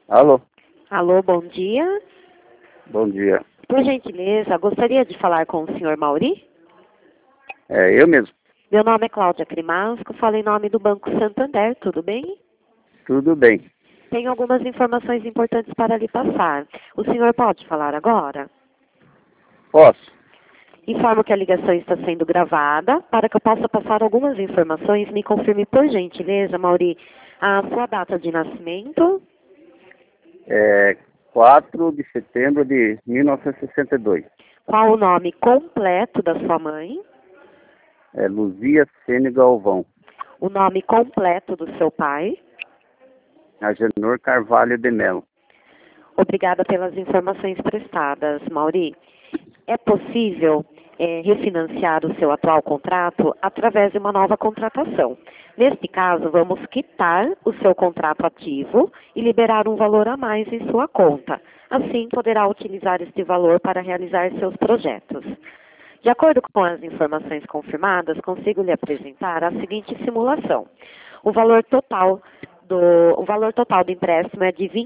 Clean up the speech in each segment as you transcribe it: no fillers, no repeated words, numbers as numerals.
Alô, Alô, bom dia. bom dia. Por gentileza, gostaria de falar com o senhor Mauri? É eu mesmo. Meu nome é Cláudia Crimasco, falo em nome do Banco Santander, tudo bem? Tudo bem. Tenho algumas informações importantes para lhe passar. O senhor pode falar agora? Posso? Informo que a ligação está sendo gravada. Para que eu possa passar algumas informações, me confirme, por gentileza, Mauri, a sua data de nascimento, É 4 de setembro de 1962. qual o nome completo da sua mãe, É Luzia Sene Galvão. o nome completo do seu pai. Agenor Carvalho de Mello. Obrigada pelas informações prestadas, Mauri. É possível refinanciar o seu atual contrato através de uma nova contratação. Neste caso, vamos quitar o seu contrato ativo e liberar um valor a mais em sua conta. Assim, poderá utilizar este valor para realizar seus projetos. De acordo com as informações confirmadas, consigo lhe apresentar a seguinte simulação. O valor total do empréstimo é de R$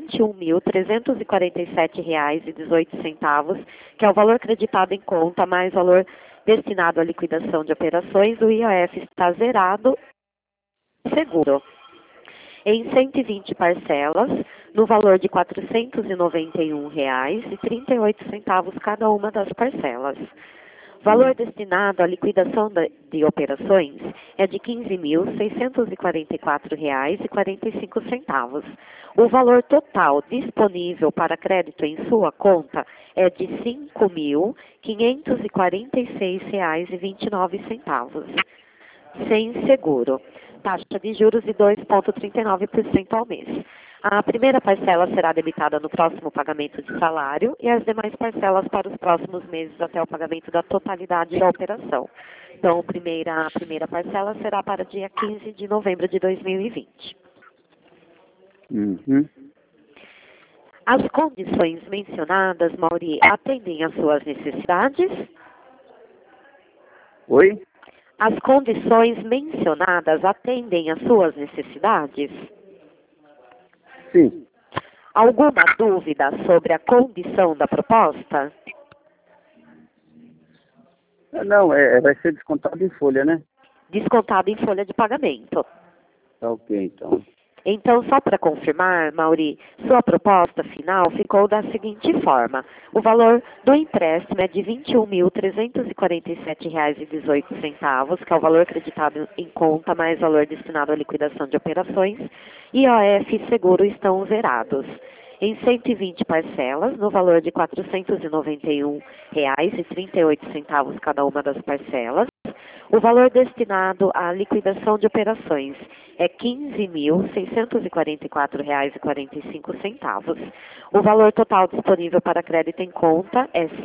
21.347,18, que é o valor creditado em conta, mais valor destinado à liquidação de operações. O IOF está zerado e seguro em 120 parcelas, no valor de R$ 491,38 cada uma das parcelas. Valor destinado à liquidação de operações é de R$ 15.644,45. O valor total disponível para crédito em sua conta é de R$ 5.546,29, sem seguro. Taxa de juros de 2,39% ao mês. A primeira parcela será debitada no próximo pagamento de salário e as demais parcelas para os próximos meses até o pagamento da totalidade da operação. Então, a primeira parcela será para dia 15 de novembro de 2020. Uhum. As condições mencionadas, Mauri, atendem às suas necessidades? Oi? As condições mencionadas atendem às suas necessidades? Sim. Alguma dúvida sobre a condição da proposta? Não, vai ser descontado em folha, né? Descontado em folha de pagamento. Tá ok, então. Então, só para confirmar, Mauri, sua proposta final ficou da seguinte forma. O valor do empréstimo é de R$ 21.347,18, que é o valor acreditado em conta, mais valor destinado à liquidação de operações, e IOF e seguro estão zerados. Em 120 parcelas, no valor de R$ 491,38 cada uma das parcelas. O valor destinado à liquidação de operações é R$ 15.644,45. O valor total disponível para crédito em conta é R$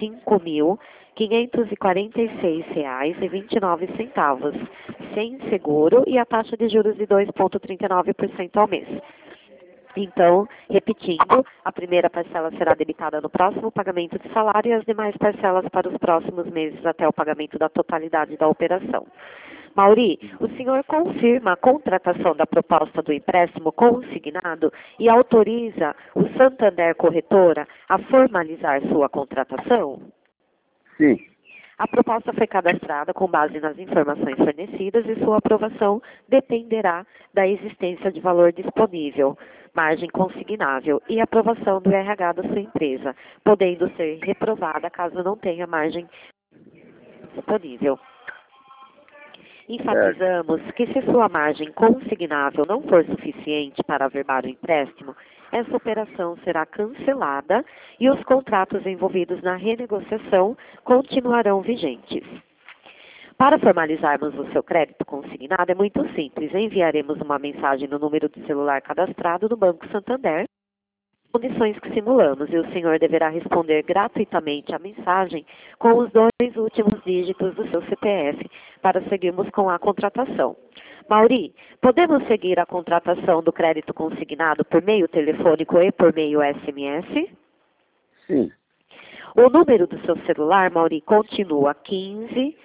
5.546,29, sem seguro e a taxa de juros de 2,39% ao mês. Então, repetindo, a primeira parcela será debitada no próximo pagamento de salário e as demais parcelas para os próximos meses até o pagamento da totalidade da operação. Mauri, o senhor confirma a contratação da proposta do empréstimo consignado e autoriza o Santander Corretora a formalizar sua contratação? Sim. A proposta foi cadastrada com base nas informações fornecidas e sua aprovação dependerá da existência de valor disponível, margem consignável e aprovação do RH da sua empresa, podendo ser reprovada caso não tenha margem disponível. Enfatizamos que se sua margem consignável não for suficiente para averbar o empréstimo, essa operação será cancelada e os contratos envolvidos na renegociação continuarão vigentes. Para formalizarmos o seu crédito consignado é muito simples. Enviaremos uma mensagem no número de celular cadastrado no Banco Santander, condições que simulamos, e o senhor deverá responder gratuitamente à mensagem com os 2 últimos dígitos do seu CPF para seguirmos com a contratação. Mauri, podemos seguir a contratação do crédito consignado por meio telefônico e por meio SMS? Sim. O número do seu celular, Mauri, continua 15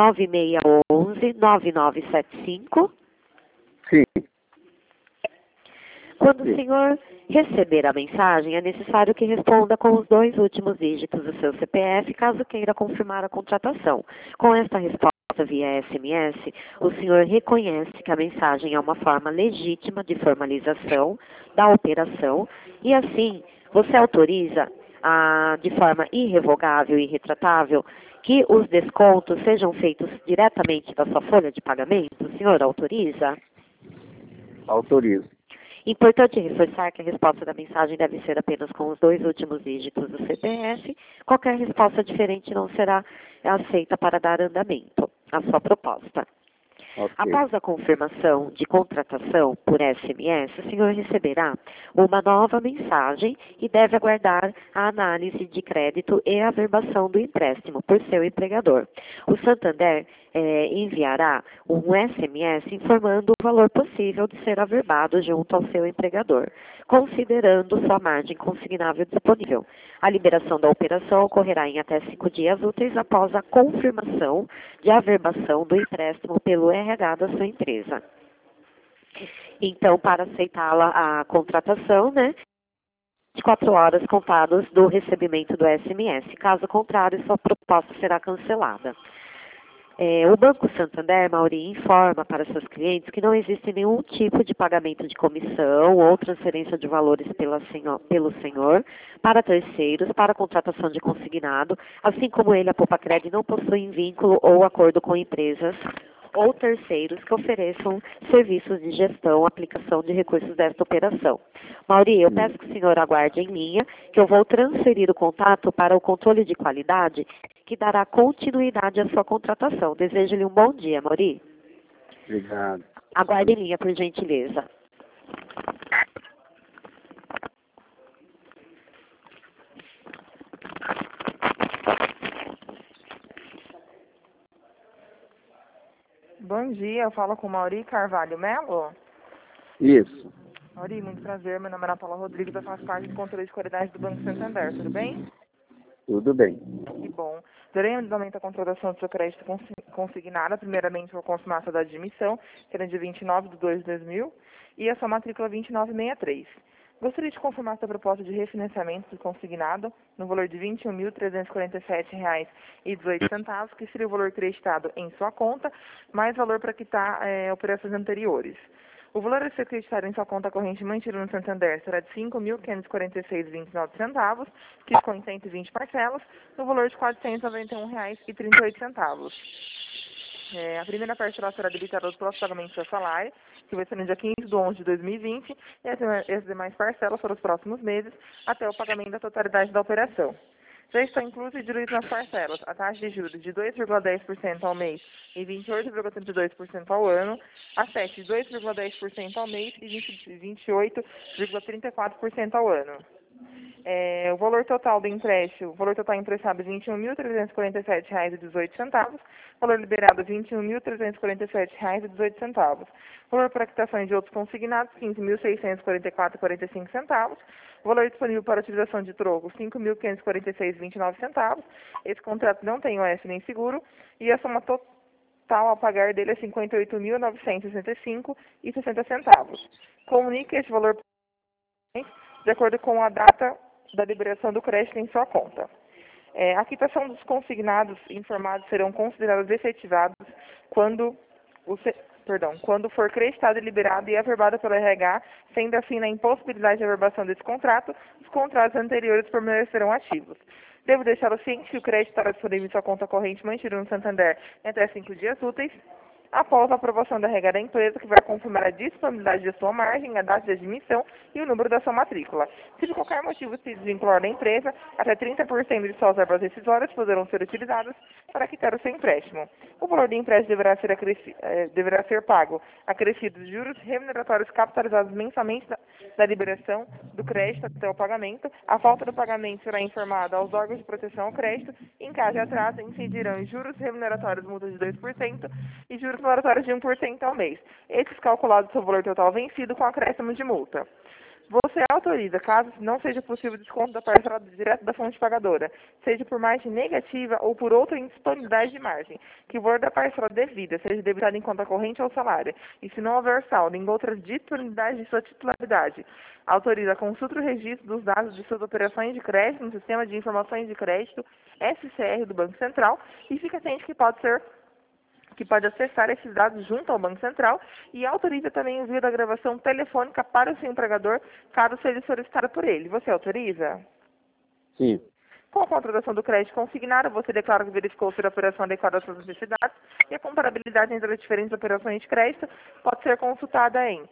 99611 9975. Sim. Quando o Sim. senhor receber a mensagem, é necessário que responda com os 2 últimos dígitos do seu CPF, caso queira confirmar a contratação. Com esta resposta via SMS, o senhor reconhece que a mensagem é uma forma legítima de formalização da operação e, assim, você autoriza de forma irrevogável e irretratável que os descontos sejam feitos diretamente da sua folha de pagamento? O senhor autoriza? Autorizo. Importante reforçar que a resposta da mensagem deve ser apenas com os 2 últimos dígitos do CPF. Qualquer resposta diferente não será aceita para dar andamento à sua proposta. Ok. Após a confirmação de contratação por SMS, o senhor receberá uma nova mensagem e deve aguardar a análise de crédito e a averbação do empréstimo por seu empregador. O Santander enviará um SMS informando o valor possível de ser averbado junto ao seu empregador, considerando sua margem consignável disponível. A liberação da operação ocorrerá em até 5 dias úteis após a confirmação de averbação do empréstimo pelo RH da sua empresa. Então, para aceitá-la a contratação, 24 horas contadas do recebimento do SMS. Caso contrário, sua proposta será cancelada. O Banco Santander, Mauri, informa para seus clientes que não existe nenhum tipo de pagamento de comissão ou transferência de valores pelo senhor para terceiros, para contratação de consignado, assim como ele, a Popacred, não possuem vínculo ou acordo com empresas ou terceiros que ofereçam serviços de gestão, aplicação de recursos desta operação. Mauri, eu peço que o senhor aguarde em linha, que eu vou transferir o contato para o controle de qualidade, que dará continuidade à sua contratação. Desejo-lhe um bom dia, Mauri. Obrigado. Aguarde em linha, por gentileza. Bom dia, eu falo com Mauri Carvalho Melo. Isso. Mauri, muito prazer, meu nome é Ana Paula Rodrigues, eu faço parte do controle de qualidade do Banco Santander, tudo bem? Tudo bem. Que bom. Darei andamento à contratação do seu crédito consignada, primeiramente por confirmação da admissão, que era dia 29/2/2000, e a sua matrícula 2963. Gostaria de confirmar sua proposta de refinanciamento do consignado no valor de R$ 21.347,18, que seria o valor creditado em sua conta, mais valor para quitar operações anteriores. O valor a ser creditado em sua conta corrente mantida no Santander será de R$ 5.546,29, que ficou em 120 parcelas, no valor de R$ 491,38. A primeira parcela será debitada aos próximos pagamentos do salário, que vai ser no dia 15/11/2020, e as demais parcelas para os próximos meses, até o pagamento da totalidade da operação. Já está incluso e diluído nas parcelas a taxa de juros de 2,10% ao mês e 28,32% ao ano, a taxa de 2,10% ao mês e 28,34% ao ano. O valor total do empréstimo, o valor total emprestado é R$ 21.347,18, valor liberado R$ 21.347,18, valor para quitação de outros consignados R$ 15.644,45, valor disponível para utilização de troco R$ 5.546,29, esse contrato não tem OS nem seguro, e a soma total a pagar dele é R$ 58.965,60. Comunique esse valor de acordo com a data da liberação do crédito em sua conta. A quitação dos consignados informados serão considerados efetivados quando for creditado e liberado e averbado pelo RH, sendo assim na impossibilidade de averbação desse contrato, os contratos anteriores permanecerão ativos. Devo deixá-lo ciente que o crédito estará disponível em sua conta corrente mantida no Santander em até 5 dias úteis, após a aprovação da regra da empresa, que vai confirmar a disponibilidade de sua margem, a data de admissão e o número da sua matrícula. Se por qualquer motivo se desvincular da empresa, até 30% de suas verbas rescisórias poderão ser utilizadas para quitar o seu empréstimo. O valor do empréstimo deverá ser pago acrescidos juros remuneratórios capitalizados mensalmente da liberação do crédito até o pagamento. A falta do pagamento será informada aos órgãos de proteção ao crédito. Em caso de atraso, incidirão juros remuneratórios multas de 2% e juros moratórios de 1% ao mês. Esses calculados sobre o valor total vencido com acréscimo de multa. Você autoriza, caso não seja possível desconto da parcela direto da fonte pagadora, seja por margem negativa ou por outra indisponibilidade de margem, que o valor da parcela devida seja debitado em conta corrente ou salário, e se não houver saldo em outras disponibilidades de sua titularidade, autoriza a consulta e registro dos dados de suas operações de crédito no Sistema de Informações de Crédito, SCR do Banco Central, e fica atento que pode acessar esses dados junto ao Banco Central e autoriza também o envio da gravação telefônica para o seu empregador, caso seja solicitado por ele. Você autoriza? Sim. Com a contratação do crédito consignado, você declara que verificou ser a operação adequada às suas necessidades e a comparabilidade entre as diferentes operações de crédito pode ser consultada em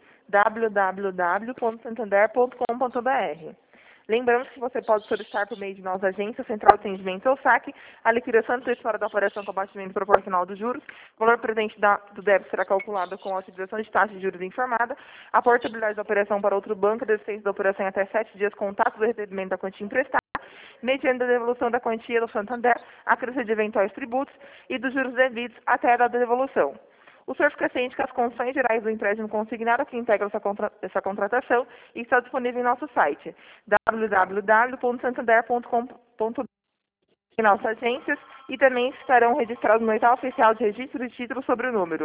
www.santander.com.br. Lembrando que você pode solicitar por meio de nossa agência, Central de Atendimento ou SAC, a liquidação antecipada da operação com abatimento proporcional dos juros. O valor presente do débito será calculado com a utilização de taxa de juros informada. A portabilidade da operação para outro banco, a desistência da operação em até 7 dias com taxa do recebimento da quantia emprestada, mediante a devolução da quantia do Santander, a crescer de eventuais tributos e dos juros devidos até a data da devolução. O senhor fica ciente que as condições gerais do empréstimo consignado que integram essa contratação está disponível em nosso site www.santander.com.br em nossas agências e também estarão registrados no edital oficial de registro de títulos sobre o número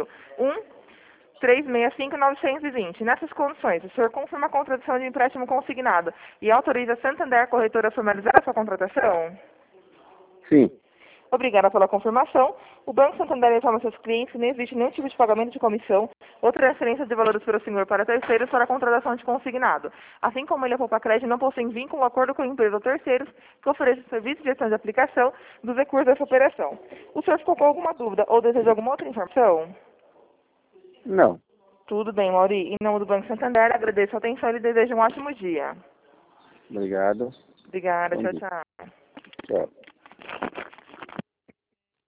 1365920. Nessas condições, o senhor confirma a contratação de empréstimo consignado e autoriza a Santander Corretora a formalizar a sua contratação? Sim. Obrigada pela confirmação. O Banco Santander informa seus clientes que não existe nenhum tipo de pagamento de comissão ou transferência de valores pelo senhor para terceiros para a contratação de consignado. Assim como ele e a Poupa Crédito não possuem vínculo ou acordo com empresas ou terceiros que ofereçam serviço de gestão de aplicação dos recursos dessa operação. O senhor ficou com alguma dúvida ou deseja alguma outra informação? Não. Tudo bem, Mauri. Em nome do Banco Santander, agradeço a atenção e lhe desejo um ótimo dia. Obrigado. Obrigada. Bom Tchau, dia. tchau. Tchau.